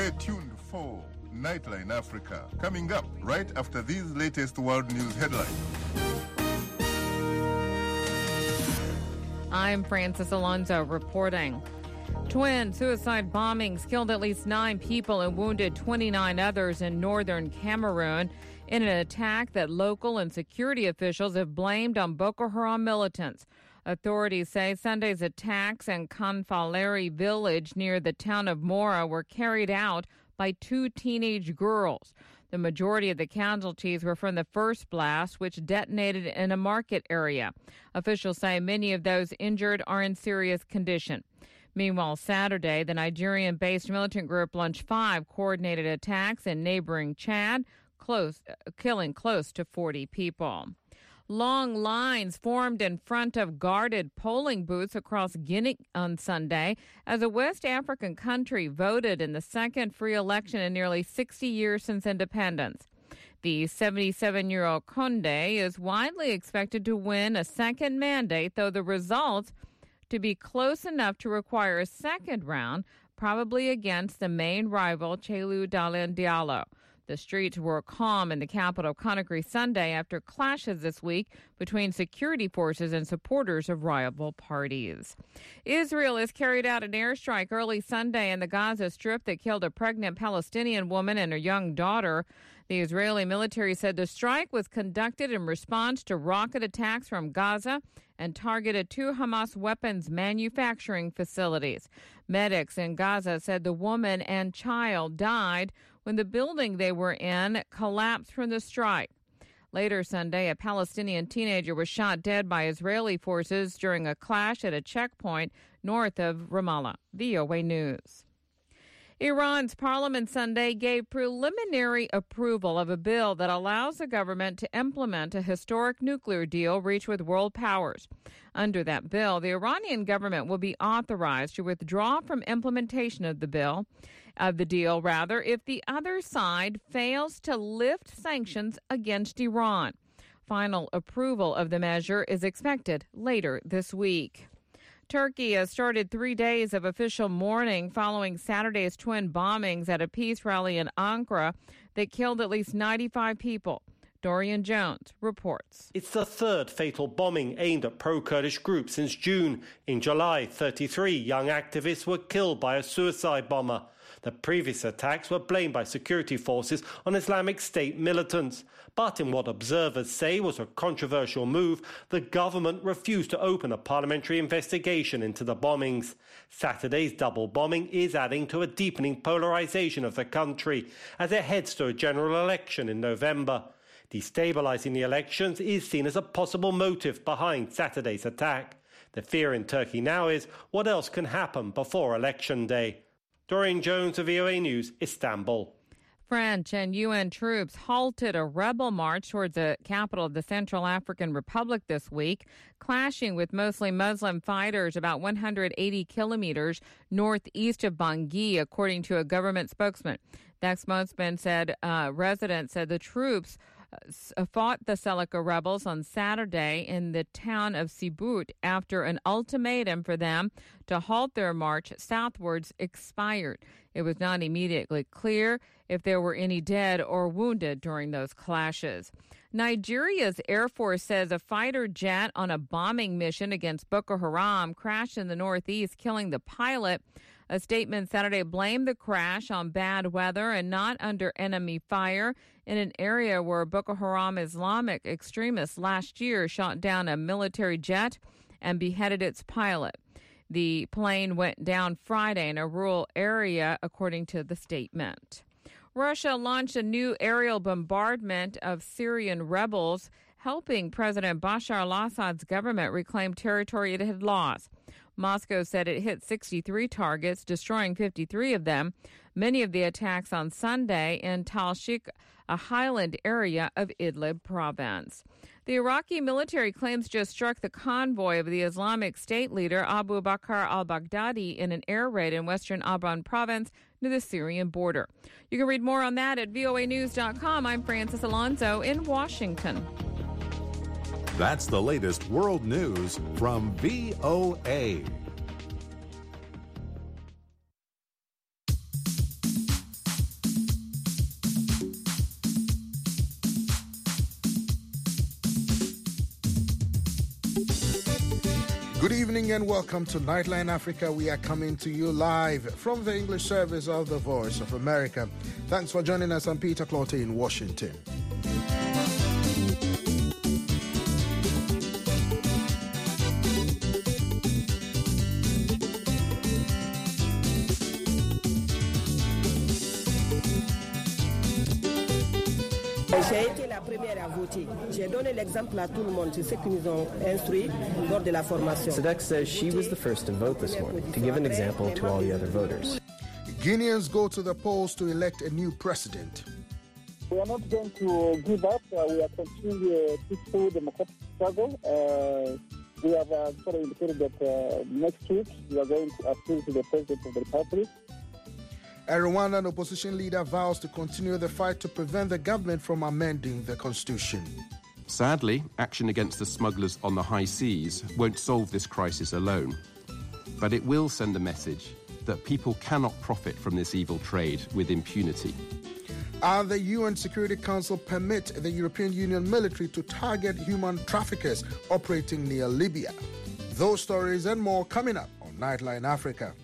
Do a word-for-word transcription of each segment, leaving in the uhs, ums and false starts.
Stay tuned for Nightline Africa, coming up right after these latest world news headlines. I'm Francis Alonso reporting. Twin suicide bombings killed at least nine people and wounded twenty-nine others in northern Cameroon in an attack that local and security officials have blamed on Boko Haram militants. Authorities say Sunday's attacks in Kanfaleri village near the town of Mora were carried out by two teenage girls. The majority of the casualties were from the first blast, which detonated in a market area. Officials say many of those injured are in serious condition. Meanwhile, Saturday, the Nigerian-based militant group Launch five coordinated attacks in neighboring Chad, close, killing close to forty people. Long lines formed in front of guarded polling booths across Guinea on Sunday as a West African country voted in the second free election in nearly sixty years since independence. The seventy-seven-year-old Condé is widely expected to win a second mandate, though the results to be close enough to require a second round, probably against the main rival, Chelou Dalein Diallo. The streets were calm in the capital Conakry Sunday after clashes this week between security forces and supporters of rival parties. Israel has carried out an airstrike early Sunday in the Gaza Strip that killed a pregnant Palestinian woman and her young daughter. The Israeli military said the strike was conducted in response to rocket attacks from Gaza and targeted two Hamas weapons manufacturing facilities. Medics in Gaza said the woman and child died when the building they were in collapsed from the strike. Later Sunday, a Palestinian teenager was shot dead by Israeli forces during a clash at a checkpoint north of Ramallah. V O A News. Iran's parliament Sunday gave preliminary approval of a bill that allows the government to implement a historic nuclear deal reached with world powers. Under that bill, the Iranian government will be authorized to withdraw from implementation of the bill, of the deal, rather, if the other side fails to lift sanctions against Iran. Final approval of the measure is expected later this week. Turkey has started three days of official mourning following Saturday's twin bombings at a peace rally in Ankara that killed at least ninety-five people. Dorian Jones reports. It's the third fatal bombing aimed at pro-Kurdish groups since June. In July, thirty-three young activists were killed by a suicide bomber. The previous attacks were blamed by security forces on Islamic State militants. But in what observers say was a controversial move, the government refused to open a parliamentary investigation into the bombings. Saturday's double bombing is adding to a deepening polarization of the country as it heads to a general election in November. Destabilizing the elections is seen as a possible motive behind Saturday's attack. The fear in Turkey now is what else can happen before Election Day. Dorian Jones of V O A News, Istanbul. French and U N troops halted a rebel march towards the capital of the Central African Republic this week, clashing with mostly Muslim fighters about one hundred eighty kilometers northeast of Bangui, according to a government spokesman. That spokesman said uh, residents said the troops fought the Seleka rebels on Saturday in the town of Sibut after an ultimatum for them to halt their march southwards expired. It was not immediately clear if there were any dead or wounded during those clashes. Nigeria's Air Force says a fighter jet on a bombing mission against Boko Haram crashed in the northeast, killing the pilot. A statement Saturday blamed the crash on bad weather and not under enemy fire in an area where Boko Haram Islamic extremists last year shot down a military jet and beheaded its pilot. The plane went down Friday in a rural area, according to the statement. Russia launched a new aerial bombardment of Syrian rebels, helping President Bashar al-Assad's government reclaim territory it had lost. Moscow said it hit sixty-three targets, destroying fifty-three of them. Many of the attacks on Sunday in Tal Shik, a highland area of Idlib province. The Iraqi military claims just struck the convoy of the Islamic State leader Abu Bakr al-Baghdadi in an air raid in western Abran province near the Syrian border. You can read more on that at V O A news dot com. I'm Francis Alonso in Washington. That's the latest world news from V O A. Good evening and welcome to Nightline Africa. We are coming to you live from the English service of the Voice of America. Thanks for joining us. I'm Peter Clottey in Washington. J'ai été la première à voter. J'ai donné l'exemple à tout le monde. C'est ce qu'ils nous ont instruit lors de la formation. Sadek says she was the first to vote this morning, to give an example to all the other voters. Guineans go to the polls to elect a new president. We are not going to give up. Uh, we are continuing the peaceful democratic struggle. Uh, we have uh, sort of indicated that uh, next week we are going to appeal to the President of the Republic. A Rwandan opposition leader vows to continue the fight to prevent the government from amending the constitution. Sadly, action against the smugglers on the high seas won't solve this crisis alone. But it will send a message that people cannot profit from this evil trade with impunity. And the U N Security Council permit the European Union military to target human traffickers operating near Libya. Those stories and more coming up on Nightline Africa.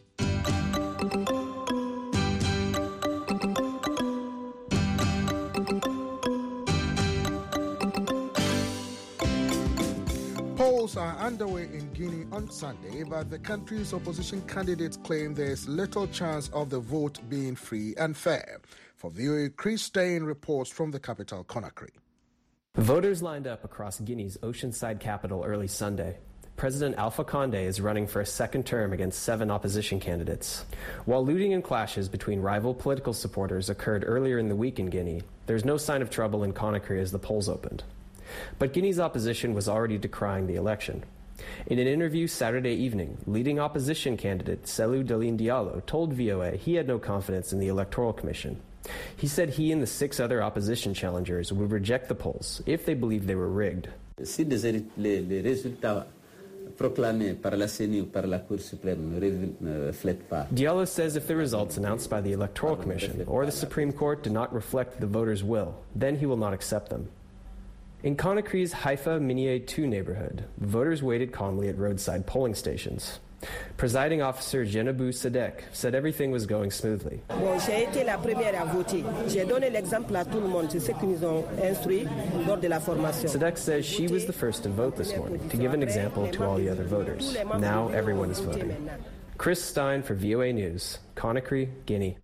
Polls are underway in Guinea on Sunday, but the country's opposition candidates claim there is little chance of the vote being free and fair. For V O A, Chris Stein reports from the capital, Conakry. Voters lined up across Guinea's oceanside capital early Sunday. President Alpha Condé is running for a second term against seven opposition candidates. While looting and clashes between rival political supporters occurred earlier in the week in Guinea, there's no sign of trouble in Conakry as the polls opened. But Guinea's opposition was already decrying the election. In an interview Saturday evening, leading opposition candidate Cellou Dalein Diallo told V O A he had no confidence in the Electoral Commission. He said he and the six other opposition challengers would reject the polls if they believed they were rigged. Si les, les résultats proclamés par la C E N I ou par la Cour suprême ne reflètent pas. Diallo says if the results announced by the Electoral Commission or the Supreme Court do not reflect the voters' will, then he will not accept them. In Conakry's Haifa Minier two neighborhood, voters waited calmly at roadside polling stations. Presiding officer Jenabou Sadek said everything was going smoothly. Bon, j'ai été la première à voter. J'ai donné l'exemple à tout le monde. C'est ce qu'ils nous ont instruit lors de la formation. Sadek says she was the first to vote this morning, to give an example to all the other voters. Now everyone is voting. Chris Stein for V O A News, Conakry, Guinea.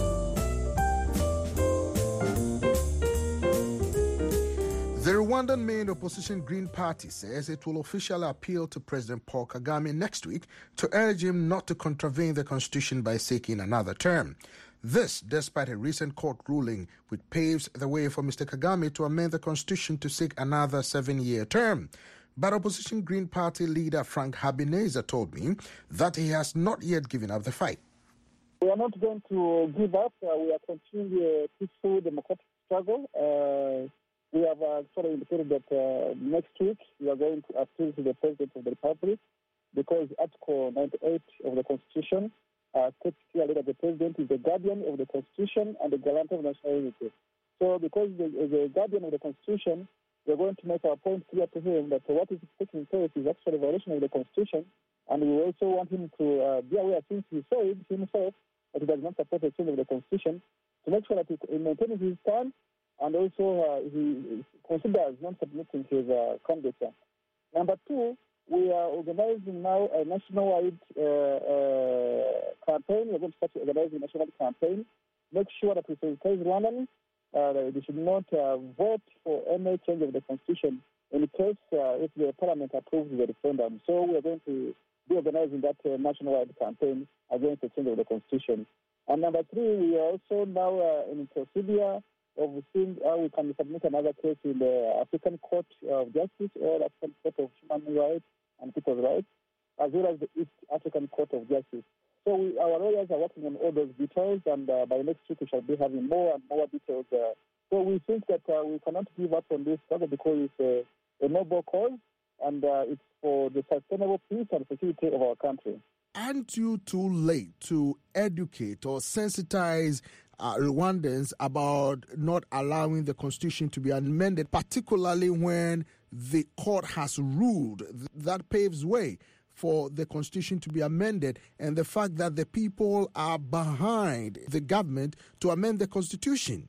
The Rwandan main opposition Green Party says it will officially appeal to President Paul Kagame next week to urge him not to contravene the constitution by seeking another term. This despite a recent court ruling which paves the way for Mister Kagame to amend the constitution to seek another seven-year term. But opposition Green Party leader Frank Habineza told me that he has not yet given up the fight. We are not going to give up. Uh, we are continuing the peaceful democratic struggle. Uh, We have uh, sort of indicated that uh, next week we are going to appeal to the President of the Republic because Article ninety-eight of the Constitution uh, states clearly that the President is the guardian of the Constitution and the guarantor of national unity. So because the, the guardian of the Constitution, we are going to make our point clear to him that what is taking place is actually a violation of the Constitution, and we also want him to uh, be aware, since he said himself that he does not support the change of the Constitution, to make sure that he maintains his stand. And also, uh, he considers not submitting his uh, candidature. Number two, we are organizing now a nationwide uh, uh, campaign. We're going to start organizing a national campaign. Make sure that we sensitize Rwandans. Uh, they should not uh, vote for any change of the constitution in case uh, if the parliament approves the referendum. So we are going to be organizing that uh, nationwide campaign against the change of the constitution. And number three, we are also now uh, in procedure of seeing how we can submit another case in the African Court of Justice or African Court of Human Rights and People's Rights, as well as the East African Court of Justice. So we, our lawyers are working on all those details, and uh, by next week we shall be having more and more details. Uh, so we think that uh, we cannot give up on this struggle because it's a, a noble cause, and uh, it's for the sustainable peace and security of our country. Aren't you too late to educate or sensitize Uh, Rwandans about not allowing the constitution to be amended, particularly when the court has ruled. That paves way for the constitution to be amended, and the fact that the people are behind the government to amend the constitution.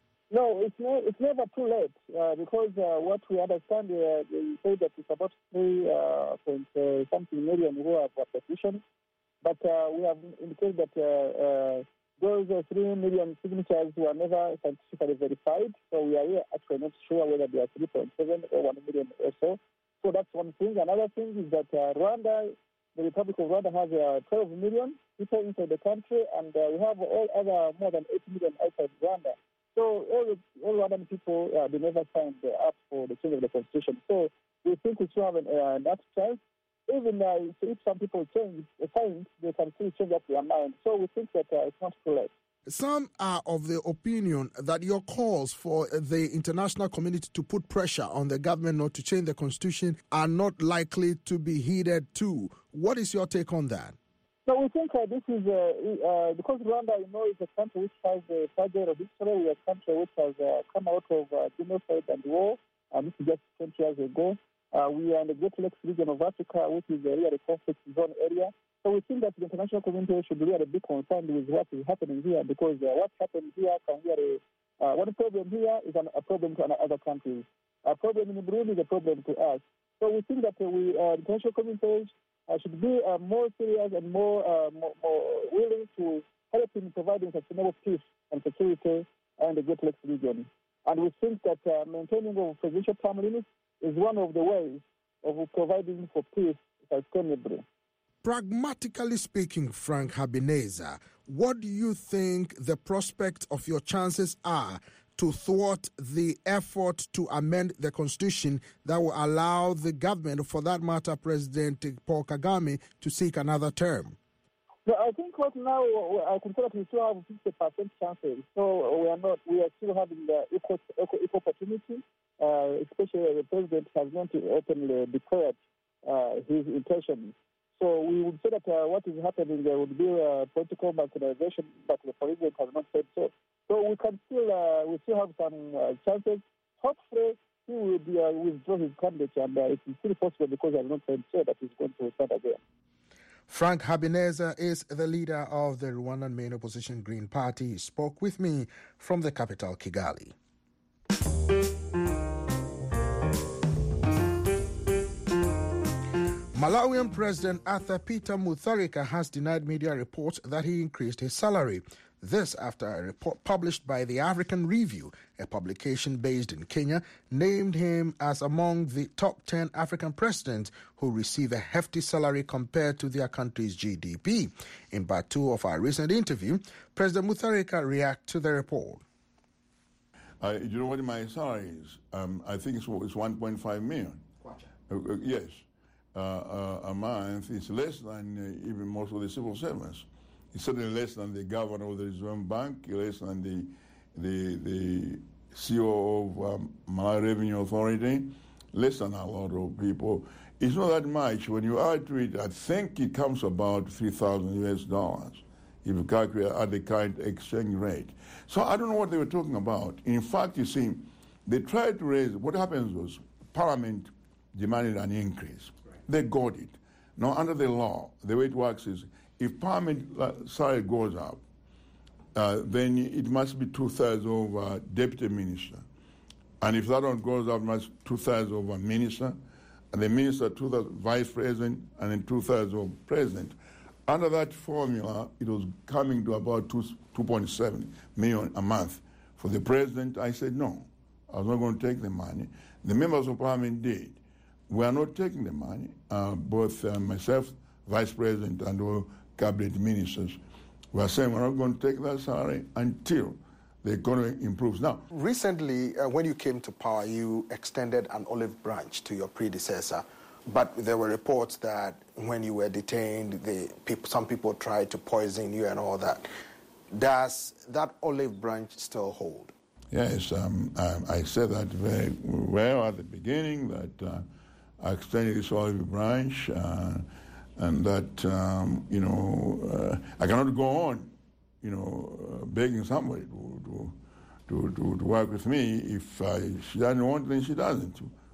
No, it's no, it's never too late uh, because uh, what we understand, uh, they say that it's about three uh, point uh, something million who have petitioned, but uh, we have indicated that uh, uh, those uh, three million signatures were never scientifically verified, so we are actually not sure whether they are three point seven or one million or so. So that's one thing. Another thing is that uh, Rwanda, the Republic of Rwanda, has uh, twelve million people inside the country, and uh, we have all other more than eight million outside Rwanda. So all, all Rwandan people, uh, they never signed uh, up for the change of the constitution. So we think we should have an, uh, enough chance. Even uh, if some people change the sign, they can still change up their mind. So we think that uh, it's not too late. Some are of the opinion that your calls for the international community to put pressure on the government not to change the constitution are not likely to be heeded too. What is your take on that? So we think uh, this is, uh, uh, because Rwanda, you know, is a country which has a fragile history. We are a country which has uh, come out of uh, genocide and war, and this is just twenty years ago. Uh, we are in the Great Lakes region of Africa, which is a really conflict zone area. So we think that the international community should really be concerned with what is happening here, because uh, what happened here can be a, uh, one problem here is an, a problem to other countries. A problem in Burundi is a problem to us. So we think that uh, we, uh, the international community uh, should be uh, more serious and more, uh, more, more willing to help in providing sustainable peace and security in the Great Lakes region. And we think that uh, maintaining of presidential term limits is one of the ways of providing for peace sustainably. Pragmatically speaking, Frank Habineza, what do you think the prospect of your chances are to thwart the effort to amend the constitution that will allow the government, for that matter, President Paul Kagame, to seek another term? So I think right now I consider that we still have fifty percent chances. So we are not, we are still having the equal, equal, equal opportunity, uh, especially the president has not openly declared uh, his intentions. So we would say that uh, what is happening there would be a political marginalization, but the president has not said so. So we can still, uh, we still have some uh, chances. Hopefully, he will be, uh, withdraw his candidature, and uh, it is still possible because I have not said so that he's going to start again. Frank Habineza is the leader of the Rwandan main opposition Green Party. He spoke with me from the capital, Kigali. Malawian President Arthur Peter Mutharika has denied media reports that he increased his salary. This after a report published by the African Review, a publication based in Kenya, named him as among the top ten African presidents who receive a hefty salary compared to their country's G D P. In part two of our recent interview, President Mutharika reacted to the report. Uh, you know what my salary is? Um, I think it's, it's one point five million. Uh, uh, yes. Uh, uh, a month. It's less than uh, even most of the civil servants. It's certainly less than the governor of the Reserve Bank, less than the the, the C E O of um, Malawi Revenue Authority, less than a lot of people. It's not that much. When you add to it, I think it comes about three thousand U S dollars if you calculate at the current exchange rate. So I don't know what they were talking about. In fact, you see, they tried to raise, what happens was Parliament demanded an increase. They got it. Now, under the law, the way it works is if Parliament salary goes up, uh, then it must be two-thirds of a deputy minister. And if that one goes up, it must be two-thirds of a minister, and the minister, two-thirds vice president, and then two-thirds of president. Under that formula, it was coming to about two point seven million a month. For the president, I said no. I was not going to take the money. The members of Parliament did. We are not taking the money. Uh, both uh, myself, Vice President, and all cabinet ministers, we are saying we're not going to take that salary until the economy improves. Now, recently, uh, when you came to power, you extended an olive branch to your predecessor, but there were reports that when you were detained, the people, some people tried to poison you and all that. Does that olive branch still hold? Yes, um, I, I said that very well at the beginning, that uh, I extended this olive branch, uh, and that, um, you know, uh, I cannot go on, you know, uh, begging somebody to, to, to, to, to work with me. If uh, she doesn't want, then she doesn't.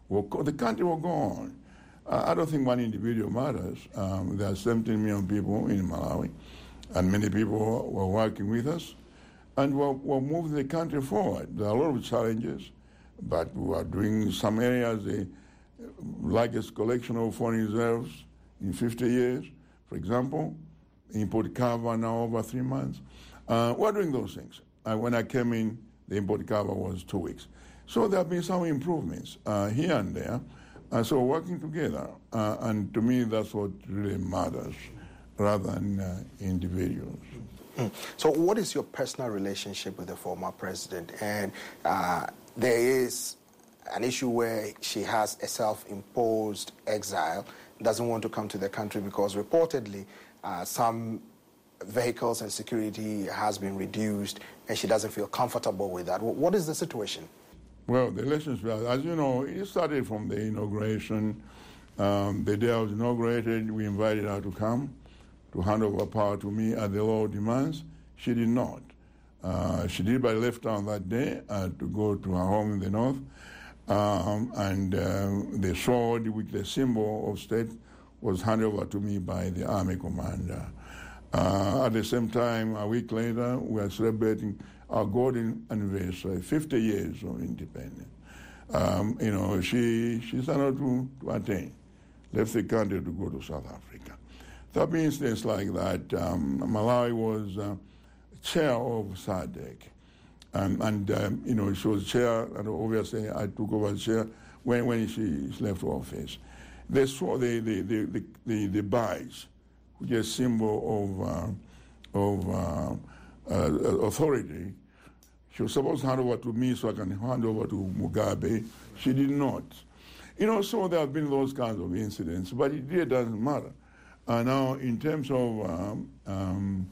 will go, the country will go on. Uh, I don't think one individual matters. Um, there are seventeen million people in Malawi, and many people were working with us, and we're, we're moving the country forward. There are a lot of challenges, but we are doing some areas, the largest collection of foreign reserves in fifty years, for example, import cover now over three months. Uh, we're doing those things. Uh, when I came in, the import cover was two weeks. So there have been some improvements uh, here and there. Uh, so working together, uh, and to me that's what really matters, rather than uh, individuals. Mm. So what is your personal relationship with the former president? And uh, there is an issue where she has a self-imposed exile, doesn't want to come to the country because reportedly uh, some vehicles and security has been reduced and she doesn't feel comfortable with that. What is the situation? Well, the elections, as you know, it started from the inauguration. Um, the day I was inaugurated, we invited her to come to hand over power to me at the law demands. She did not. Uh, she did, but left town that day uh, to go to her home in the north. Um, and uh, the sword, with the symbol of state, was handed over to me by the army commander. Uh, at the same time, a week later, we are celebrating our golden anniversary, fifty years of independence. Um, you know, she she started to, to attain, left the country to go to South Africa. There have been incidents like that. Um, Malawi was uh, chair of SADC. Um, and, um, you know, she was chair, and obviously I took over the chair when, when she left office. They saw the, the, the, the, the, the badge, which is a symbol of, uh, of uh, uh, authority. She was supposed to hand over to me so I can hand over to Mugabe. She did not. You know, so there have been those kinds of incidents, but it really doesn't matter. Uh, now, in terms of um, um,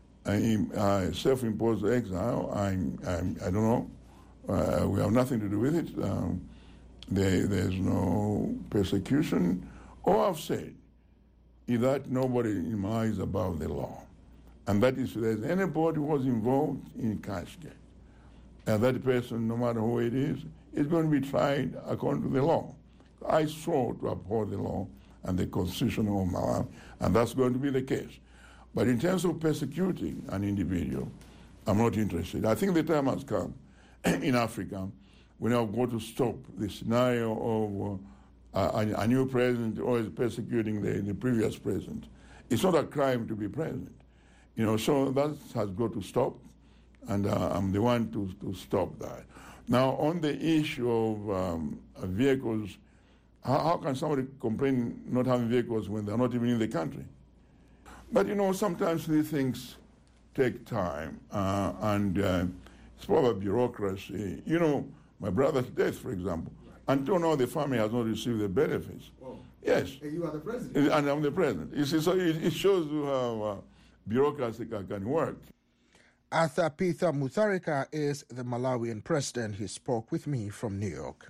Uh, self-imposed exile, I'm, I'm, I don't know. Uh, we have nothing to do with it. Um, there, there's no persecution. All I've said is that nobody in Malawi is above the law. And that is, if there's anybody who was involved in Cashgate, and that person, no matter who it is, is going to be tried according to the law. I swore to uphold the law and the Constitution of Malawi, and that's going to be the case. But in terms of persecuting an individual, I'm not interested. I think the time has come in Africa when we have got to stop the scenario of uh, a, a new president always persecuting the, the previous president. It's not a crime to be president. You know, so that has got to stop, and uh, I'm the one to, to stop that. Now, on the issue of um, vehicles, how, how can somebody complain not having vehicles when they're not even in the country? But, you know, sometimes these things take time, uh, and uh, it's probably bureaucracy. You know, my brother's death, for example, until now the family has not received the benefits. Whoa. Yes. And you are the president. And I'm the president. You see, so it, it shows you how uh, bureaucracy can, can work. Arthur Peter Mutharika is the Malawian president. He spoke with me from New York.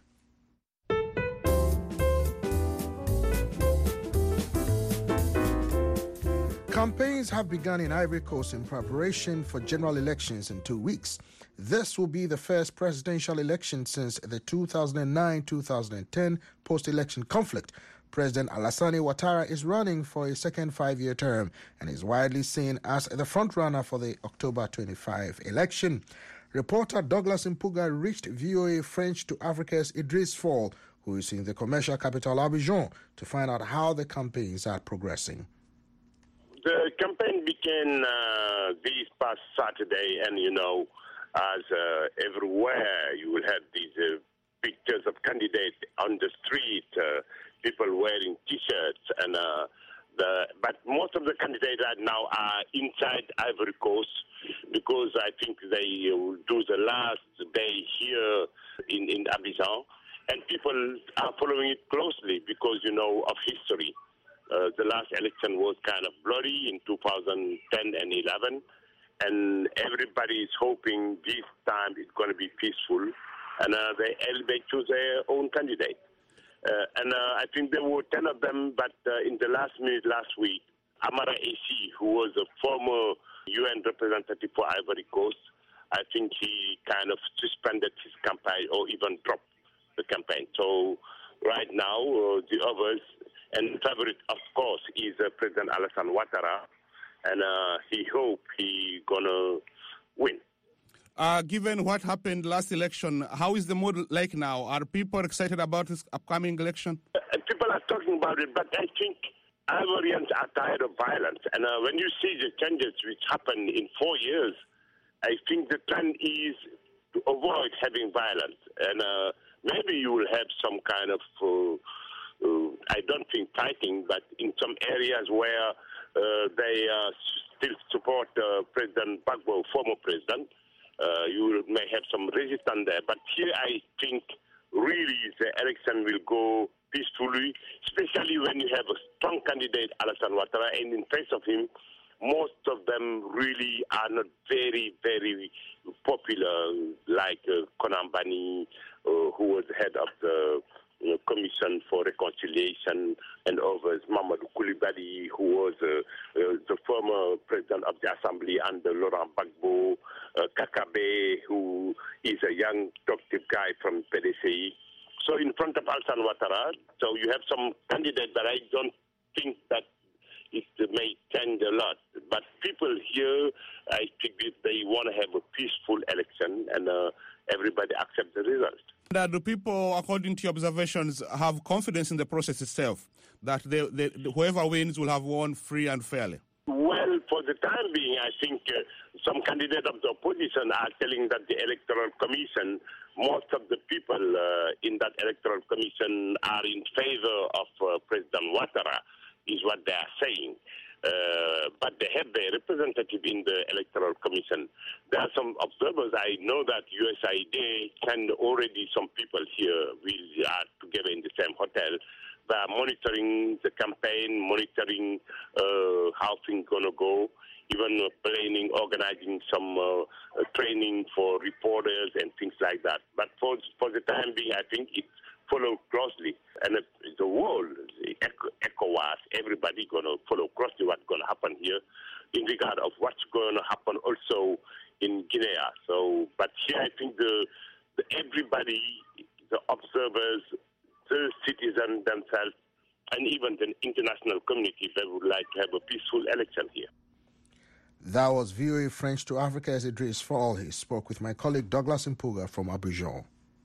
Campaigns have begun in Ivory Coast in preparation for general elections in two weeks. This will be the first presidential election since the two thousand nine to two thousand ten post-election conflict. President Alassane Ouattara is running for a second five-year term and is widely seen as the frontrunner for the October twenty-fifth election. Reporter Douglas Mpuga reached V O A French to Africa's Idriss Fall, who is in the commercial capital Abidjan, to find out how the campaigns are progressing. The campaign began uh, this past Saturday, and you know, as uh, everywhere, you will have these uh, pictures of candidates on the street, uh, people wearing T-shirts, and uh, the. But most of the candidates right now are inside Ivory Coast because I think they will do the last day here in in Abidjan, and people are following it closely because you know of history. Uh, the last election was kind of bloody in two thousand ten and eleven, and everybody is hoping this time it's going to be peaceful, and uh, they, they choose their own candidate. Uh, and uh, I think there were ten of them, but uh, in the last minute last week, Amara Esi, who was a former U N representative for Ivory Coast, I think he kind of suspended his campaign or even dropped the campaign. So right now, uh, the others, and the favorite, of course, is uh, President Alassane Ouattara, and uh, he hope he gonna win. Uh, given what happened last election, how is the mood like now? Are people excited about this upcoming election? Uh, people are talking about it, but I think Ivorians are tired of violence. And uh, when you see the changes which happened in four years, I think the trend is to avoid having violence. And uh, maybe you will have some kind of, uh, uh, I don't think fighting, but in some areas where uh, they uh, still support uh, President Gbagbo, former president, Uh, you may have some resistance there. But here I think really the election will go peacefully, especially when you have a strong candidate, Alassane Ouattara, and in face of him, most of them really are not very, very popular, like uh, Konan Banny, uh, who was head of the you know, Commission for Reconciliation, and others, Mamadou Koulibaly, who was uh, uh, the former president of the Assembly under Laurent Gbagbo, uh, Kakabe, who is a young, talkative guy from P D C I. So in front of Alassane Ouattara, so you have some candidates that I don't think that it may change a lot. But people here, I think they want to have a peaceful election, and uh, everybody accept the result. Uh, do people, according to your observations, have confidence in the process itself, that they, they, whoever wins will have won free and fairly? Well, for the time being, I think uh, some candidates of the opposition are telling that the Electoral Commission, most of the people uh, in that Electoral Commission are in favor of uh, President Ouattara, is what they are saying. Uh, but they have their representative in the Electoral Commission. There are some observers. I know that U S A I D and already some people here, we are together in the same hotel. They are monitoring the campaign, monitoring uh, how things going to go, even uh, planning, organizing some uh, uh, training for reporters and things like that. But for, for the time being, I think it's follow closely. And the world, the ECOWAS, everybody going to follow closely what's going to happen here in regard of what's going to happen also in Guinea. So, but here I think the, the everybody, the observers, the citizens themselves, and even the international community, they would like to have a peaceful election here. That was V O A French to Africa's Idris Fall. He spoke with my colleague Douglas Mpuga from Abidjan.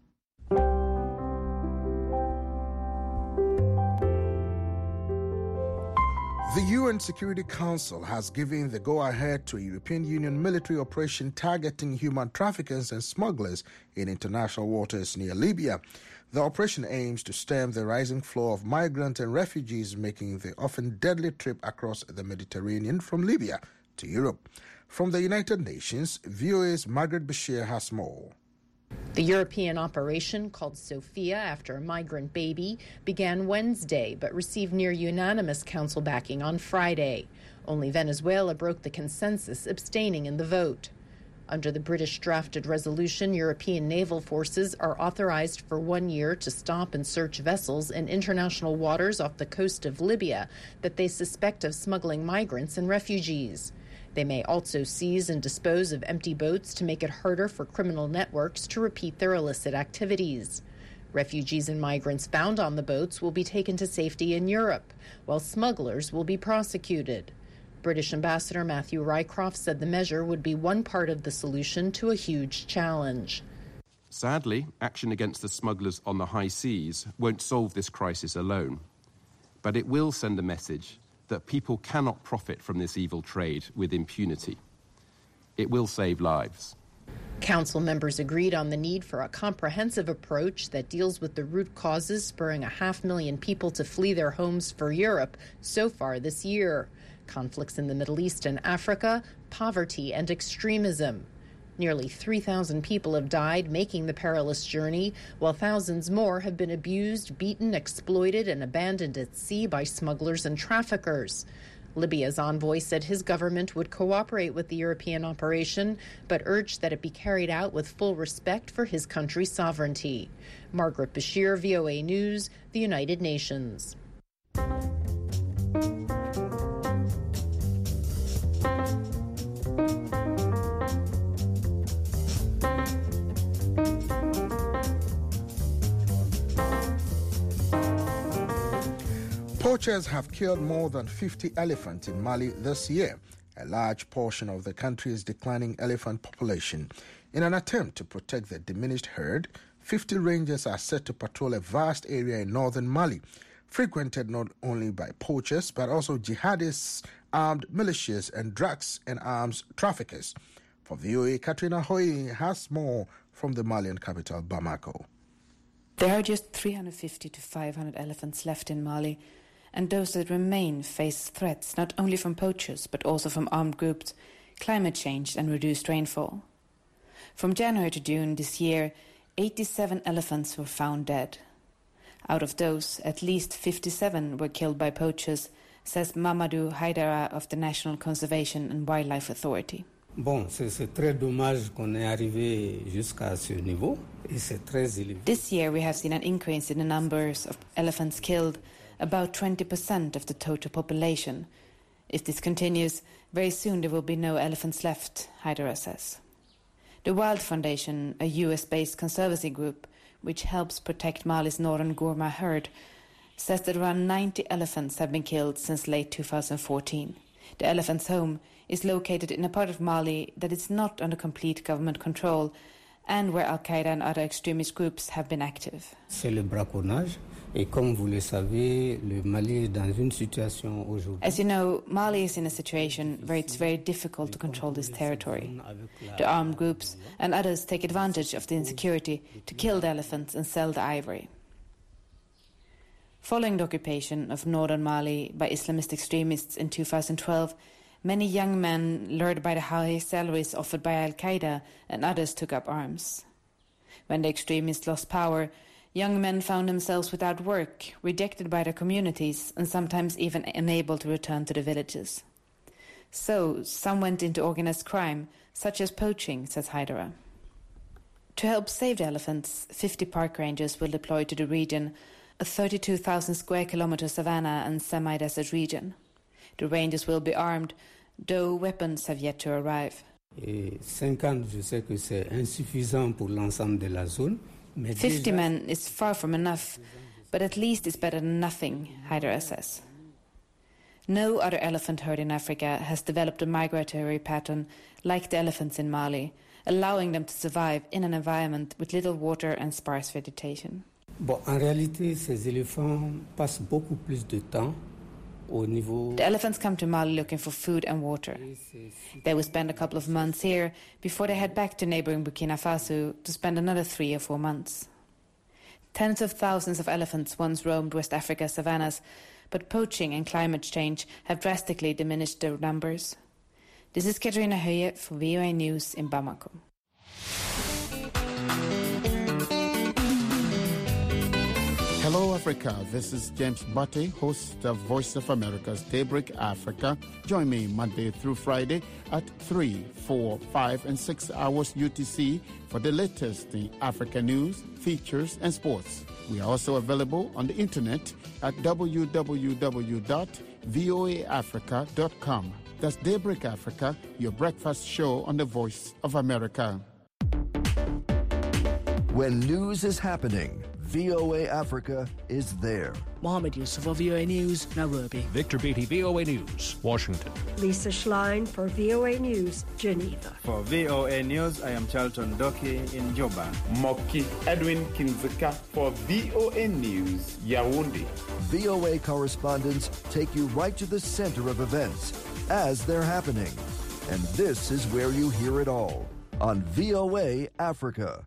The U N Security Council has given the go-ahead to a European Union military operation targeting human traffickers and smugglers in international waters near Libya. The operation aims to stem the rising flow of migrants and refugees making the often deadly trip across the Mediterranean from Libya to Europe. From the United Nations, V O A's Margaret Bashir has more. The European operation, called Sophia after a migrant baby, began Wednesday but received near unanimous council backing on Friday. Only Venezuela broke the consensus, abstaining in the vote. Under the British-drafted resolution, European naval forces are authorized for one year to stop and search vessels in international waters off the coast of Libya that they suspect of smuggling migrants and refugees. They may also seize and dispose of empty boats to make it harder for criminal networks to repeat their illicit activities. Refugees and migrants found on the boats will be taken to safety in Europe, while smugglers will be prosecuted. British Ambassador Matthew Rycroft said the measure would be one part of the solution to a huge challenge. Sadly, action against the smugglers on the high seas won't solve this crisis alone, but it will send a message that people cannot profit from this evil trade with impunity. It will save lives. Council members agreed on the need for a comprehensive approach that deals with the root causes spurring a half million people to flee their homes for Europe so far this year. Conflicts in the Middle East and Africa, poverty and extremism. Nearly three thousand people have died making the perilous journey, while thousands more have been abused, beaten, exploited, and abandoned at sea by smugglers and traffickers. Libya's envoy said his government would cooperate with the European operation, but urged that it be carried out with full respect for his country's sovereignty. Margaret Bashir, V O A News, the United Nations. Poachers have killed more than fifty elephants in Mali this year, a large portion of the country's declining elephant population. In an attempt to protect the diminished herd, fifty rangers are set to patrol a vast area in northern Mali, frequented not only by poachers but also jihadists, armed militias, and drugs and arms traffickers. For V O A, Katrina Hoy has more from the Malian capital, Bamako. There are just three hundred fifty to five hundred elephants left in Mali, and those that remain face threats not only from poachers but also from armed groups, climate change and reduced rainfall. From January to June this year, eighty-seven elephants were found dead. Out of those, at least fifty-seven were killed by poachers, says Mamadou Haidara of the National Conservation and Wildlife Authority. Bon, c'est très dommage qu'on est arrivé jusqu'à ce niveau, et c'est très élevé. This year we have seen an increase in the numbers of elephants killed, about twenty percent of the total population. If this continues, very soon there will be no elephants left, Haidara says. The Wild Foundation, a U S-based conservancy group which helps protect Mali's northern Gourma herd, says that around ninety elephants have been killed since late two thousand fourteen. The elephant's home is located in a part of Mali that is not under complete government control and where Al-Qaeda and other extremist groups have been active. C'est le braconnage, et comme vous le savez, le Mali est dans une situation aujourd'hui. As you know, Mali is in a situation where it's very difficult to control this territory. The armed groups and others take advantage of the insecurity to kill the elephants and sell the ivory. Following the occupation of northern Mali by Islamist extremists in two thousand twelve, many young men, lured by the high salaries offered by Al-Qaeda and others, took up arms. When the extremists lost power, young men found themselves without work, rejected by their communities, and sometimes even unable to return to the villages. So, some went into organized crime, such as poaching, says Haidara. To help save the elephants, fifty park rangers will deploy to the region, a thirty-two thousand square kilometer savanna and semi-desert region. The rangers will be armed, though weapons have yet to arrive. cinquante, je sais que c'est insuffisant pour l'ensemble de la zone. Fifty men is far from enough, but at least it's better than nothing, Haidara says. No other elephant herd in Africa has developed a migratory pattern like the elephants in Mali, allowing them to survive in an environment with little water and sparse vegetation. Bon, en réalité, ces éléphants passent beaucoup plus de temps au niveau. The elephants come to Mali looking for food and water. They will spend a couple of months here before they head back to neighboring Burkina Faso to spend another three or four months. Tens of thousands of elephants once roamed West Africa's savannas, but poaching and climate change have drastically diminished their numbers. This is Katrina Höje for V O A News in Bamako. Hello, Africa. This is James Butte, host of Voice of America's Daybreak Africa. Join me Monday through Friday at three, four, five, and six hours U T C for the latest in Africa news, features, and sports. We are also available on the internet at w w w dot voa africa dot com. That's Daybreak Africa, your breakfast show on the Voice of America. When news is happening, V O A Africa is there. Mohammed Yusuf for V O A News, Nairobi. Victor Beatty, V O A News, Washington. Lisa Schlein for V O A News, Geneva. For V O A News, I am Charlton Doki in Juba. Moki Edwin Kinzika for V O A News, Yaoundé. V O A correspondents take you right to the center of events as they're happening. And this is where you hear it all on V O A Africa.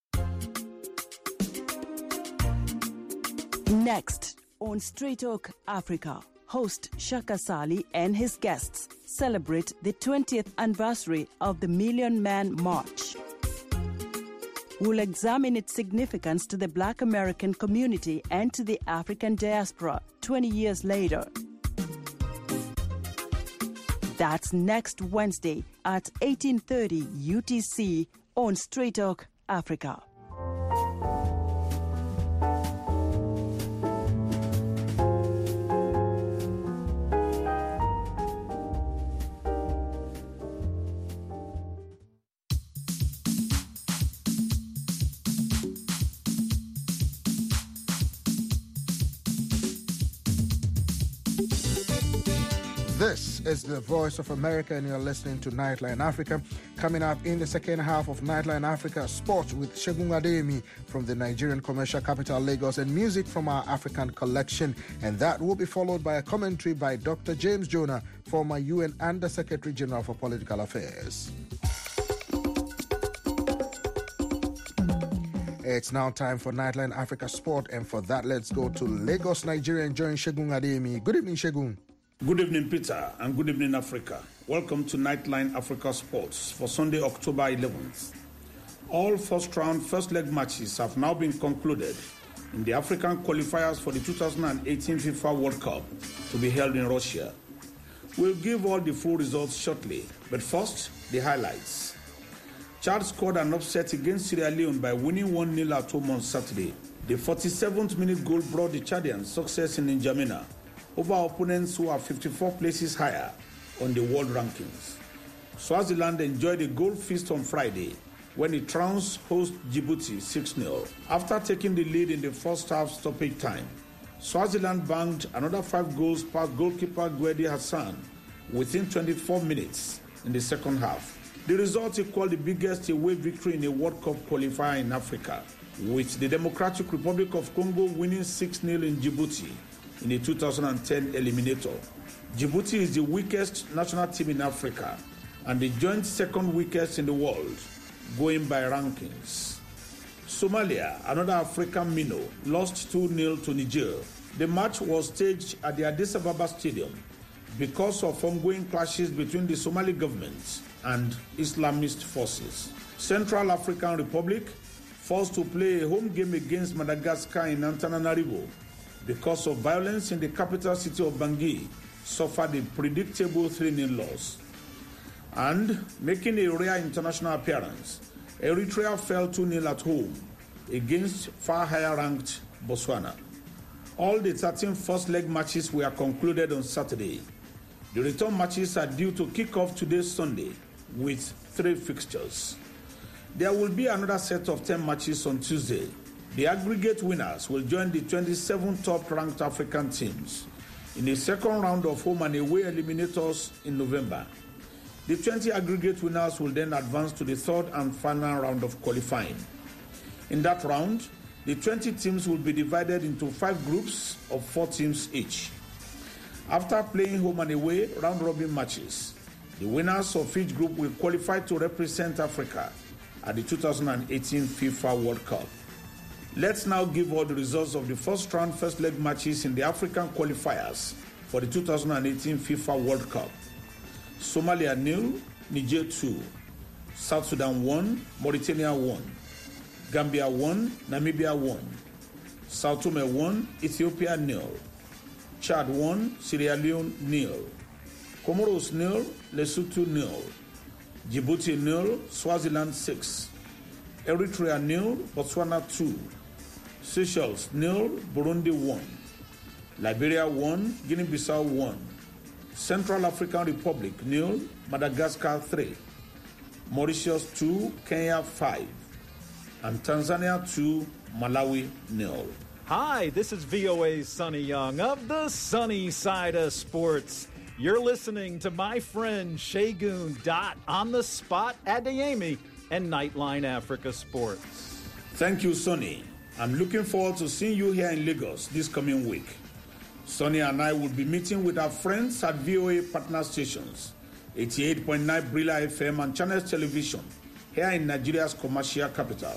Next on Straight Talk Africa, host Shaka Sali and his guests celebrate the twentieth anniversary of the Million Man March. We'll examine its significance to the Black American community and to the African diaspora twenty years later. That's next Wednesday at eighteen thirty U T C on Straight Talk Africa. This is the Voice of America, and you're listening to Nightline Africa. Coming up in the second half of Nightline Africa, sports with Segun Adeyemi from the Nigerian commercial capital Lagos, and music from our African collection. And that will be followed by a commentary by Doctor James Jonah, former U N Under Secretary General for Political Affairs. It's now time for Nightline Africa Sport, and for that, let's go to Lagos, Nigeria, and join Segun Adeyemi. Good evening, Segun. Good evening, Peter, and good evening, Africa. Welcome to Nightline Africa Sports for Sunday, October eleventh. All first-round, first-leg matches have now been concluded in the African qualifiers for the two thousand eighteen FIFA World Cup to be held in Russia. We'll give all the full results shortly, but first, the highlights. Chad scored an upset against Sierra Leone by winning one nil at home on Saturday. The forty-seventh minute goal brought the Chadians success in N'Djamena over opponents who are fifty-four places higher on the world rankings. Swaziland enjoyed a goal feast on Friday when it trounced host Djibouti six nil. After taking the lead in the first half stoppage time, Swaziland banged another five goals past goalkeeper Gwede Hassan within twenty-four minutes in the second half. The result equaled the biggest away victory in a World Cup qualifier in Africa, with the Democratic Republic of Congo winning six nil in Djibouti in the two thousand ten eliminator. Djibouti is the weakest national team in Africa and the joint second weakest in the world, going by rankings. Somalia, another African minnow, lost two nil to Niger. The match was staged at the Addis Ababa Stadium because of ongoing clashes between the Somali government and Islamist forces. Central African Republic forced to play a home game against Madagascar in Antananarivo because of violence in the capital city of Bangui, suffered a predictable three nil loss. And making a rare international appearance, Eritrea fell two nil at home against far higher ranked Botswana. All the thirteen first leg matches were concluded on Saturday. The return matches are due to kick off today Sunday with three fixtures. There will be another set of ten matches on Tuesday. The aggregate winners will join the twenty-seven top-ranked African teams in the second round of home and away eliminators in November. The twenty aggregate winners will then advance to the third and final round of qualifying. In that round, the twenty teams will be divided into five groups of four teams each. After playing home and away round-robin matches, the winners of each group will qualify to represent Africa at the two thousand eighteen FIFA World Cup. Let's now give all the results of the first round, first leg matches in the African qualifiers for the two thousand eighteen FIFA World Cup. Somalia nil, Niger two. South Sudan one, Mauritania one. Gambia one, Namibia one. Sao Tome one, Ethiopia nil. Chad one, Sierra Leone nil. Comoros nil, Lesotho nil. Djibouti nil, Swaziland six. Eritrea nil, Botswana two. Seychelles nil, Burundi one. Liberia one, Guinea-Bissau one. Central African Republic nil, Madagascar three. Mauritius two, Kenya five. And Tanzania two, Malawi nil. Hi, this is V O A's Sonny Young of the Sunny Side of Sports. You're listening to my friend Segun Dot on the spot Adeyemi and Nightline Africa Sports. Thank you, Sonny. I'm looking forward to seeing you here in Lagos this coming week. Sonny and I will be meeting with our friends at V O A partner stations, eighty-eight point nine Brila F M and Channels Television, here in Nigeria's commercial capital.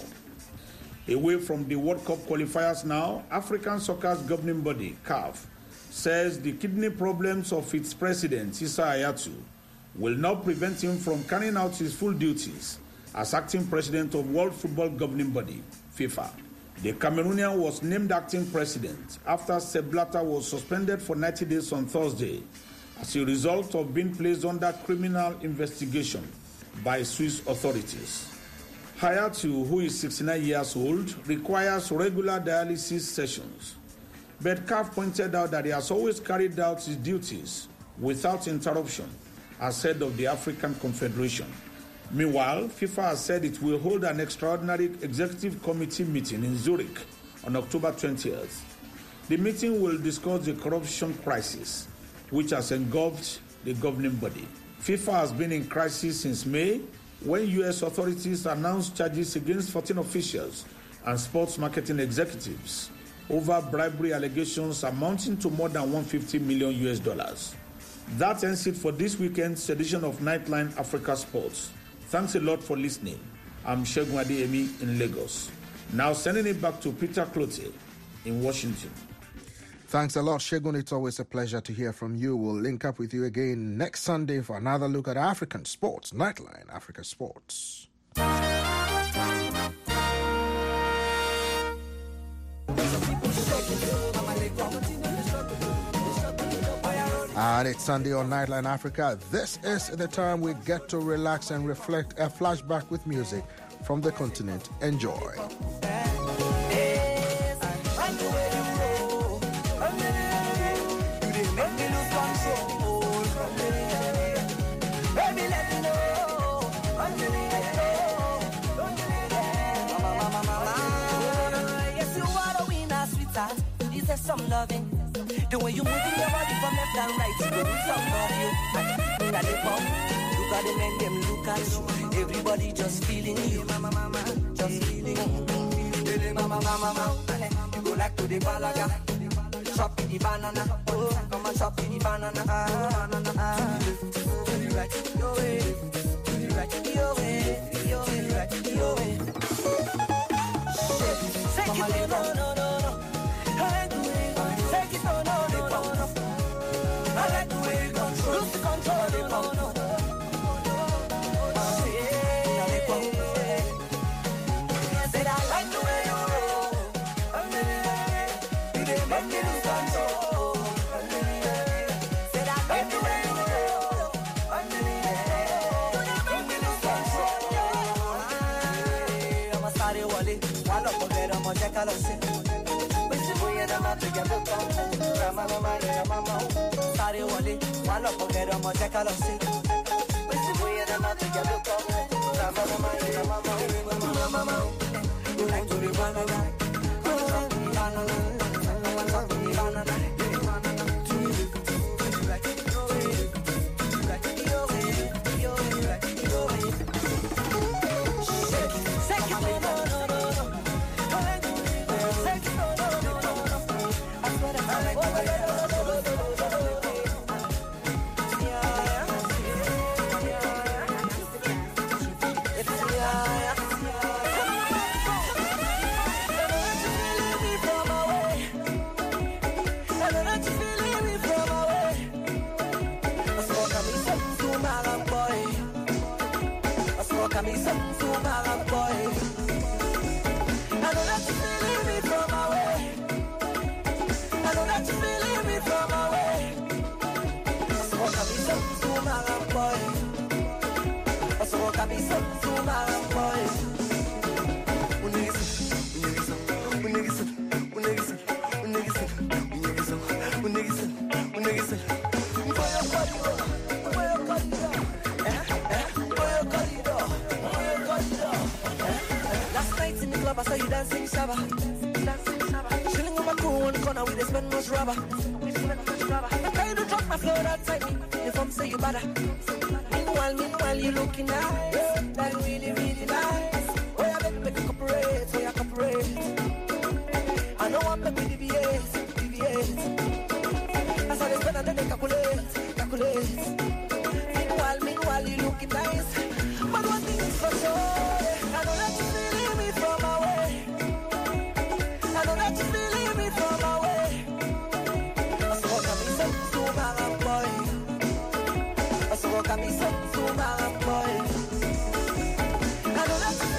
Away from the World Cup qualifiers now, African Soccer's governing body, C A F, says the kidney problems of its president, Issa Hayatou, will not prevent him from carrying out his full duties as acting president of World Football Governing Body, FIFA. The Cameroonian was named acting president after Sepp Blatter was suspended for ninety days on Thursday as a result of being placed under criminal investigation by Swiss authorities. Hayatou, who is sixty-nine years old, requires regular dialysis sessions. But C A F pointed out that he has always carried out his duties without interruption as head of the African Confederation. Meanwhile, FIFA has said it will hold an extraordinary executive committee meeting in Zurich on October twentieth. The meeting will discuss the corruption crisis, which has engulfed the governing body. FIFA has been in crisis since May, when U S authorities announced charges against fourteen officials and sports marketing executives over bribery allegations amounting to more than one hundred fifty million U S dollars. That ends it for this weekend's edition of Nightline Africa Sports. Thanks a lot for listening. I'm Segun Adeyemi in Lagos. Now sending it back to Peter Clote in Washington. Thanks a lot, Segun. It's always a pleasure to hear from you. We'll link up with you again next Sunday for another look at African sports. Nightline Africa Sports. And it's Sunday on Nightline Africa. This is the time we get to relax and reflect. A flashback with music from the continent. Enjoy. Some loving, the way you moving your body from left and right, you do some of you. Look at the pump, look at the men, them look at you. Everybody just feeling you, mama, mama, just feeling you. Mama, mama, mama, you go like to the balaga, chop the banana, oh, come and chop the banana, banana, ah. To the right, your way, to the right, your way, your way, right, your way. Take it, no, no, no, no. Take it, no, no, no, no, no. I like the way you control, lose the control, no, no, no. Said I like the way you roll. You didn't make me lose control. Said I like the way you roll. You didn't make me lose control. I'm a sorry wally, one up again, I'm a jackal of sin. Sorry, Wally, one up on get on my jackal of sick. But you wear them out to get the comment. You like to be banana. Last night in the club, I saw you dancing Shabba. Chilling with my crew one corner, we just spend much rubber. I try to drop my floor outside me. If I'm say you better. Meanwhile, meanwhile, you looking nice. Like really, really nice. Oh, yeah, baby, make you cooperate. Oh, yeah, cooperate. I know I'm back with D B S, D B S. I saw this better than they calculate, calculate. Meanwhile, meanwhile, you looking nice. But one thing is for sure, I know that you feeling me from away. I know that you feeling me from away. I saw what I'm so so bad boy. I saw what I'm so so bad boy. I know that.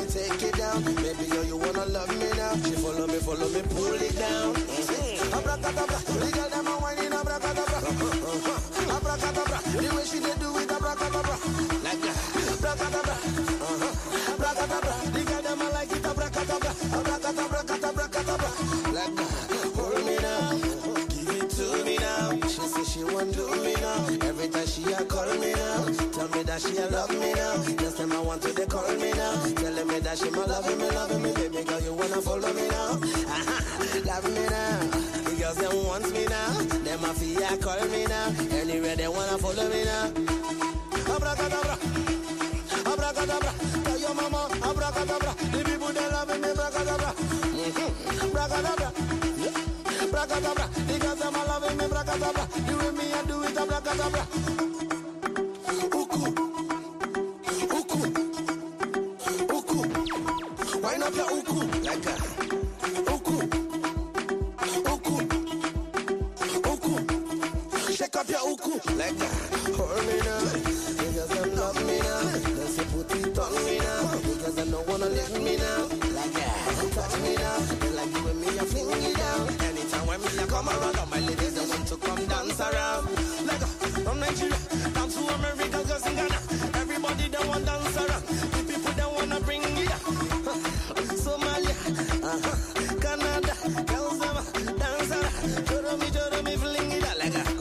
take it down. Maybe yo, you wanna love me now. She follow me, follow me, pull it down. Mm-hmm. Abracadabra, the girl them a whining abracadabra. Uh-huh. Abracadabra, the way she did do it abracadabra. Like that, abracadabra. Uh-huh. Abracadabra, the girl them a like it abracadabra. Abracadabra, cadabra, cadabra. Like that, hold me now, give it to me now. She say she want to me now. Every time she a call me now, tell me that she a love me now. Just time I want to they call me now, telling me that she my loving me, loving me, baby girl you wanna follow me now. Love me now, the girls them want me now. Them a feel call me now, anywhere they wanna follow me now. Abracadabra, abracadabra, tell your mama abracadabra. The people they loving me abracadabra, mm-hmm. Abracadabra. Bracadabra, the girls them a loving me, bracadabra. You with me and do it, a bracadabra. Uku, uku, uku. Wind up your uku like a uku, uku, uku. Shake up your uku like that. Hold me now, the girls them love me now. They say put it on me now. The girls them don't wanna leave me now. Like that, touch me now. They like you with me, you fling it down. When me a come around, all my ladies they want to come dance around. Like from Nigeria down to America, girls in Ghana, everybody they want dance around. The people they wanna bring it up. Somalia, uh-huh. Canada, girls them dance around. Joro me, joro me, fling it up like a.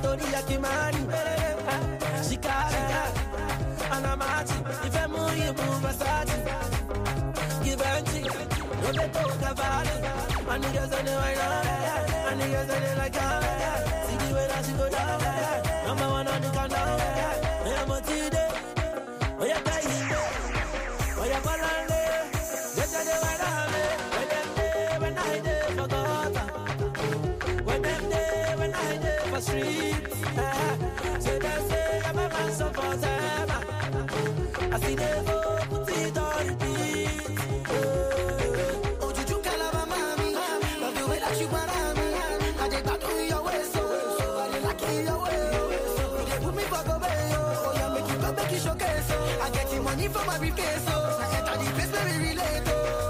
story Yakimani. Shikara, Anamati, if I'm moving, you move Versace. Give Angie, no they talk about it. And niggas on the way down, and niggas on the like down. See the way that she go down. Number one on the countdown. I am a today. Oh, yeah, oh, yeah, Balande. Let's get the way down. When them day, when I day for God. When them day, when I day for streets. Say they say I'm a man so for them. I see they go put it on repeat. Oh, did you call my mommy? Love the way that you want me. I did not do your way, so I did like it your way. You put me back away, oh, yeah, make you go make you showcase. I get the money for my briefcase, so I enter the place where we relate.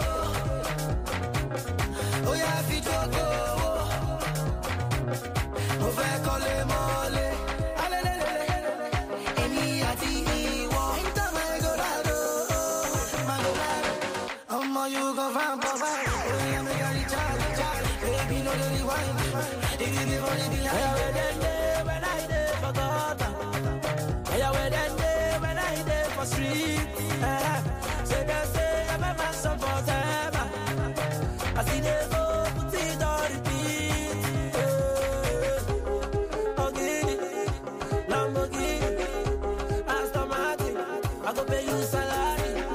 Oh, yeah, I feel your go. Oh, I call him all. You go find Papa. Oh, yeah, make a recharge. Baby, no, the rewind. They give me money behind. I wear that day when I day for God. I wear that day when I day for street. Say they say I'm a man so for them. I see they go put it on repeat. Ogini, Lamborghini, Aston Martin. I go pay you salary.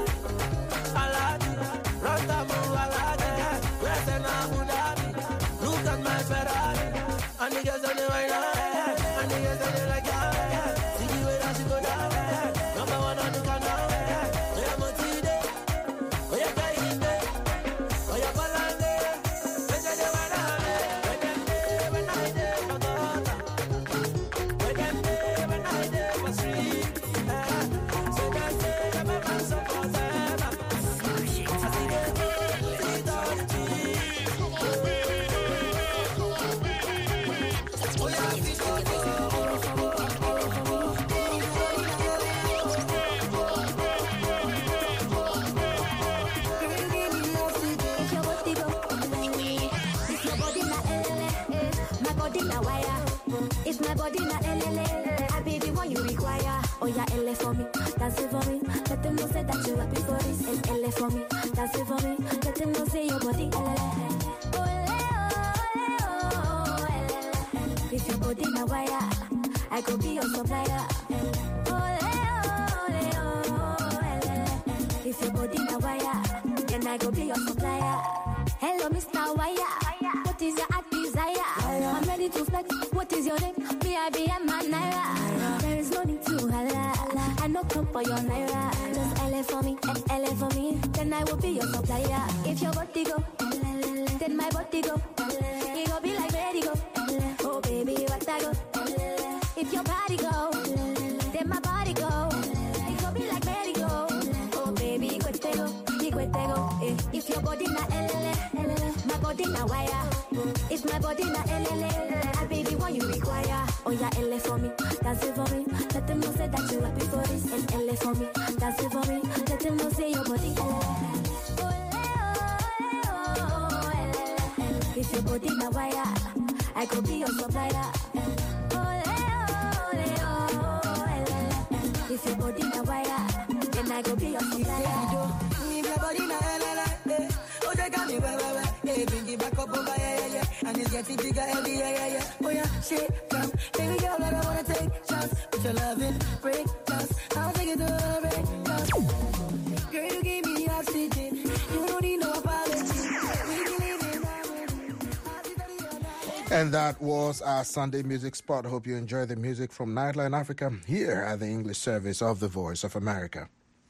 And niggas on the way down, and niggas on the like down. See the way that she go down. Number one on the countdown. Oh, yeah, Motide. Oh, yeah, Kainde. Oh, yeah, Balande. Let's get the way down. When them day, when I day for God. When them day, when I day for street. So they say I'm a man so for them. I see they go, see the cheese. It's my body na L L A. I baby what you require. Oh yeah, L A for me, dance it for me. Let them know say that you happy for this. And L A for me, dance it for me. Let them know say your body L L A. Oh L A, oh L A. If your body na wire, I could be your supplier. Oh L A, oh L A. If your body na wire, then I could be your supplier. Hello, Mister Wire. What is your heart desire? I'm ready to flex. What is your name? B I B M and Naira. There is no need to holla. I no come for your Naira. Just L A for me, and L A for me. Then I will be your supplier. If your body go, then my body go. You go be like ready go. Oh baby, what I go. If your body go, then my body go. You go be like ready go. Oh baby, go te go, go te go. If your body na L L A, my body na wire. It's my body na L L A. I baby what you require. Oh yeah, L A for me, dance it for me. Let them know say that you happy for this. And L A for me, dance it for me. Let them know say your body L L A. If your body na wire, I could be your supplier. If your body na wire, then I could be your supplier. If your body na L L A, oh they got me well well well. Hey, bring it back up over yeah yeah yeah, and it's getting bigger every yeah yeah yeah. Oh yeah, shit, come, baby girl, I don't wanna take chance. Put your love in, break chance. I'll take it to a break chance. Girl, you give me oxygen. You don't need no apology. And that was our Sunday music spot. Hope you enjoy the music from Nightline Africa here at the English service of the Voice of America.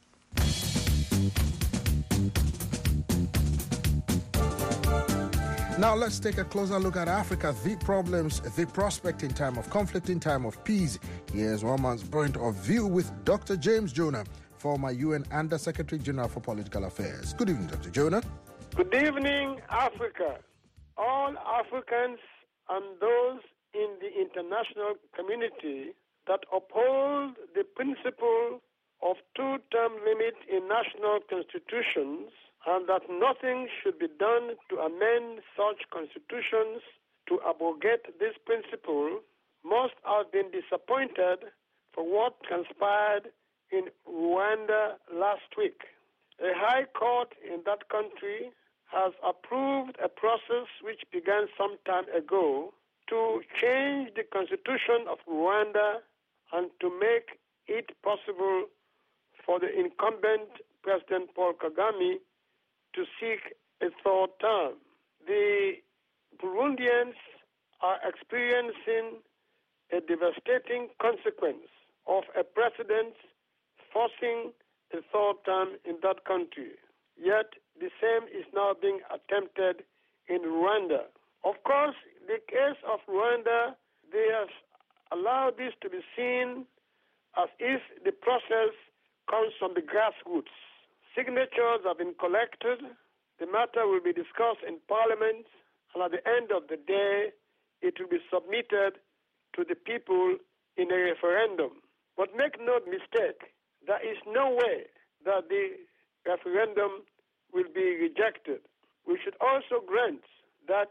Now let's take a closer look at Africa, the problems, the prospect in time of conflict, in time of peace. Here's one man's point of view with Doctor James Jonah, former U N Under Secretary General for Political Affairs. Good evening, Doctor Jonah. Good evening, Africa. All Africans and those in the international community that uphold the principle of two-term limit in national constitutions and that nothing should be done to amend such constitutions to abrogate this principle must have been disappointed for what transpired in Rwanda last week. A high court in that country has approved a process which began some time ago to change the constitution of Rwanda and to make it possible for the incumbent President Paul Kagame to seek a third term. The Burundians are experiencing a devastating consequence of a president forcing a third term in that country. Yet the same is now being attempted in Rwanda. Of course, the case of Rwanda, they have allowed this to be seen as if the process comes from the grassroots. Signatures have been collected, the matter will be discussed in Parliament, and at the end of the day, it will be submitted to the people in a referendum. But make no mistake, there is no way that the referendum will be rejected. We should also grant that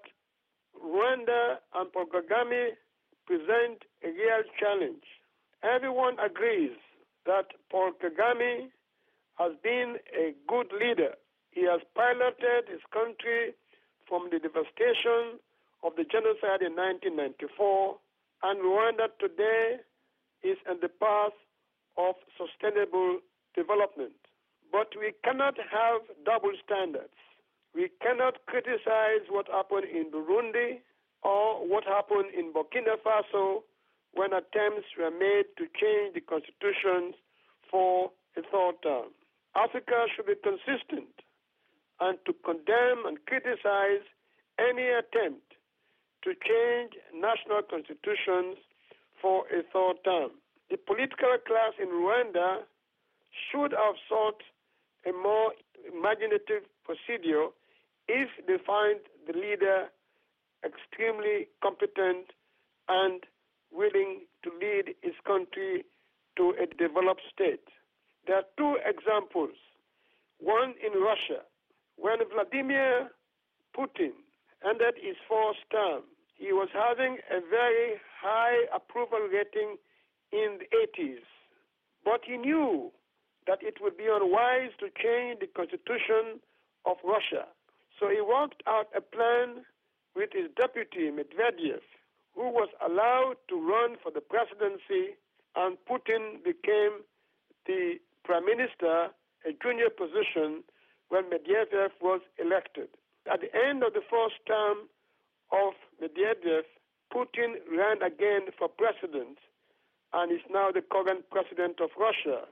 Rwanda and Paul Kagame present a real challenge. Everyone agrees that Paul Kagame has been a good leader. He has piloted his country from the devastation of the genocide in nineteen ninety-four, and Rwanda today is on the path of sustainable development. But we cannot have double standards. We cannot criticize what happened in Burundi or what happened in Burkina Faso when attempts were made to change the constitutions for a third term. Africa should be consistent and to condemn and criticize any attempt to change national constitutions for a third term. The political class in Rwanda should have sought a more imaginative procedure if they find the leader extremely competent and willing to lead his country to a developed state. There are two examples. One in Russia. When Vladimir Putin ended his fourth term, he was having a very high approval rating in the eighties. But he knew that it would be unwise to change the constitution of Russia. So he worked out a plan with his deputy, Medvedev, who was allowed to run for the presidency, and Putin became the prime minister, a junior position, when Medvedev was elected. At the end of the first term of Medvedev, Putin ran again for president and is now the current president of Russia.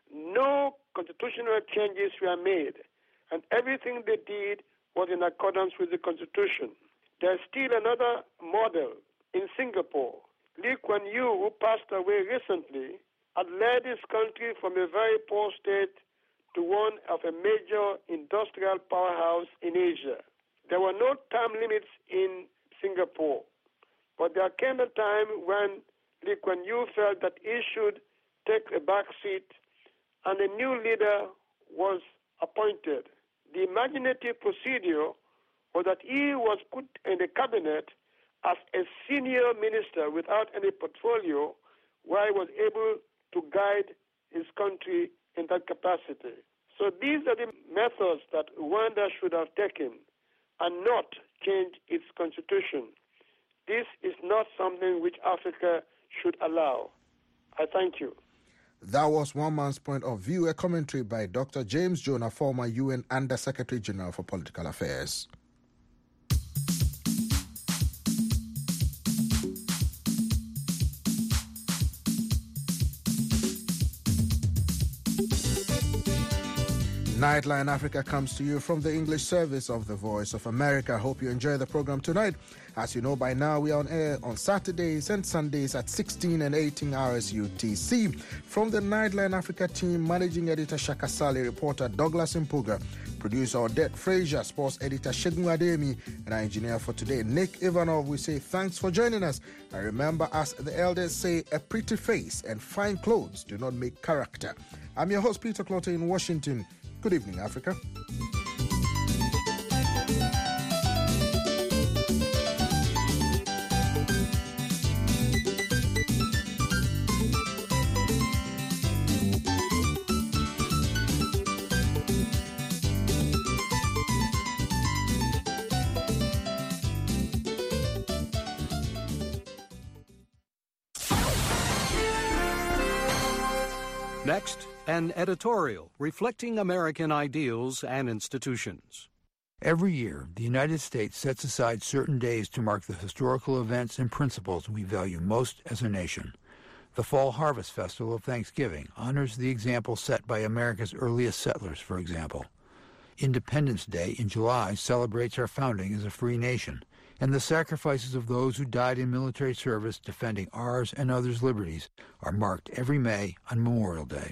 No constitutional changes were made, and everything they did was in accordance with the constitution. There's still another model in Singapore. Lee Kuan Yew, who passed away recently, had led his country from a very poor state to one of a major industrial powerhouse in Asia. There were no term limits in Singapore, but there came a time when Lee Kuan Yew felt that he should take a back seat, and a new leader was appointed. The imaginative procedure was that he was put in the cabinet as a senior minister without any portfolio, where he was able to guide his country in that capacity. So these are the methods that Rwanda should have taken and not change its constitution. This is not something which Africa should allow. I thank you. That was one man's point of view, a commentary by Doctor James Jonah, former U N Under-Secretary General for Political Affairs. Nightline Africa comes to you from the English service of the Voice of America. Hope you enjoy the program tonight. As you know by now, we are on air on Saturdays and Sundays at sixteen and eighteen hours U T C. From the Nightline Africa team, Managing Editor Shaka Sali, reporter Douglas Mpuga, producer Odette Frazier, sports editor Shegun Ademi, and our engineer for today, Nick Ivanov. We say thanks for joining us. And remember, as the elders say, a pretty face and fine clothes do not make character. I'm your host, Peter Clotter in Washington. Good evening, Africa. Next, an editorial reflecting American ideals and institutions. Every year, the United States sets aside certain days to mark the historical events and principles we value most as a nation. The Fall Harvest Festival of Thanksgiving honors the example set by America's earliest settlers, for example. Independence Day in July celebrates our founding as a free nation and the sacrifices of those who died in military service defending ours and others' liberties are marked every May on Memorial Day.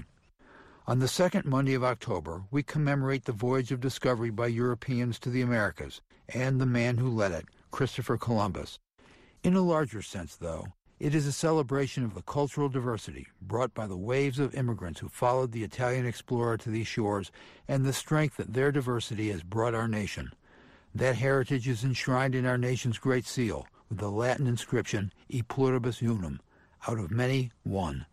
On the second Monday of October, we commemorate the voyage of discovery by Europeans to the Americas and the man who led it, Christopher Columbus. In a larger sense, though, it is a celebration of the cultural diversity brought by the waves of immigrants who followed the Italian explorer to these shores and the strength that their diversity has brought our nation. That heritage is enshrined in our nation's Great Seal with the Latin inscription E pluribus unum, out of many, one.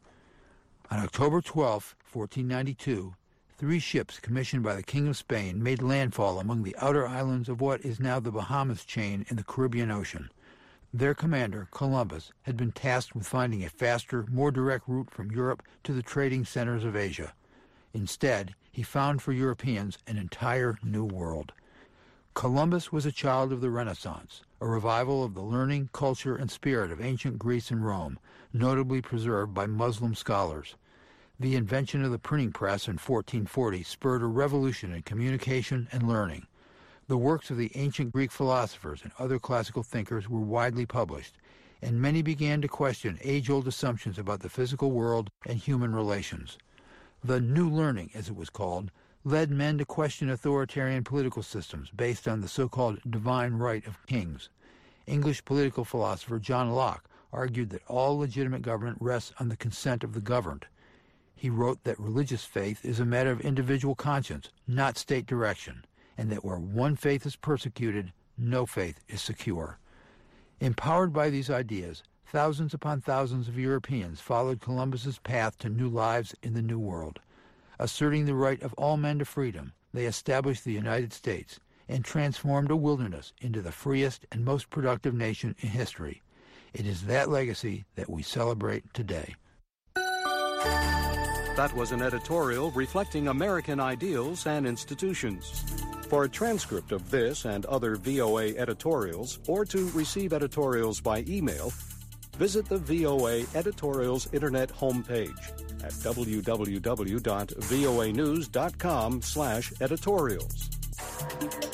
On October twelfth, fourteen ninety-two, three ships commissioned by the King of Spain made landfall among the outer islands of what is now the Bahamas chain in the Caribbean Ocean. Their commander, Columbus, had been tasked with finding a faster, more direct route from Europe to the trading centers of Asia. Instead, he found for Europeans an entire new world. Columbus was a child of the Renaissance, a revival of the learning, culture, and spirit of ancient Greece and Rome, notably preserved by Muslim scholars. The invention of the printing press in fourteen forty spurred a revolution in communication and learning. The works of the ancient Greek philosophers and other classical thinkers were widely published, and many began to question age-old assumptions about the physical world and human relations. The New Learning, as it was called, led men to question authoritarian political systems based on the so-called divine right of kings. English political philosopher John Locke argued that all legitimate government rests on the consent of the governed. He wrote that religious faith is a matter of individual conscience, not state direction, and that where one faith is persecuted, no faith is secure. Empowered by these ideas, thousands upon thousands of Europeans followed Columbus's path to new lives in the New World. Asserting the right of all men to freedom, they established the United States and transformed a wilderness into the freest and most productive nation in history. It is that legacy that we celebrate today. That was an editorial reflecting American ideals and institutions. For a transcript of this and other V O A editorials, or to receive editorials by email, visit the V O A Editorials Internet homepage at w w w dot voa news dot com slash editorials.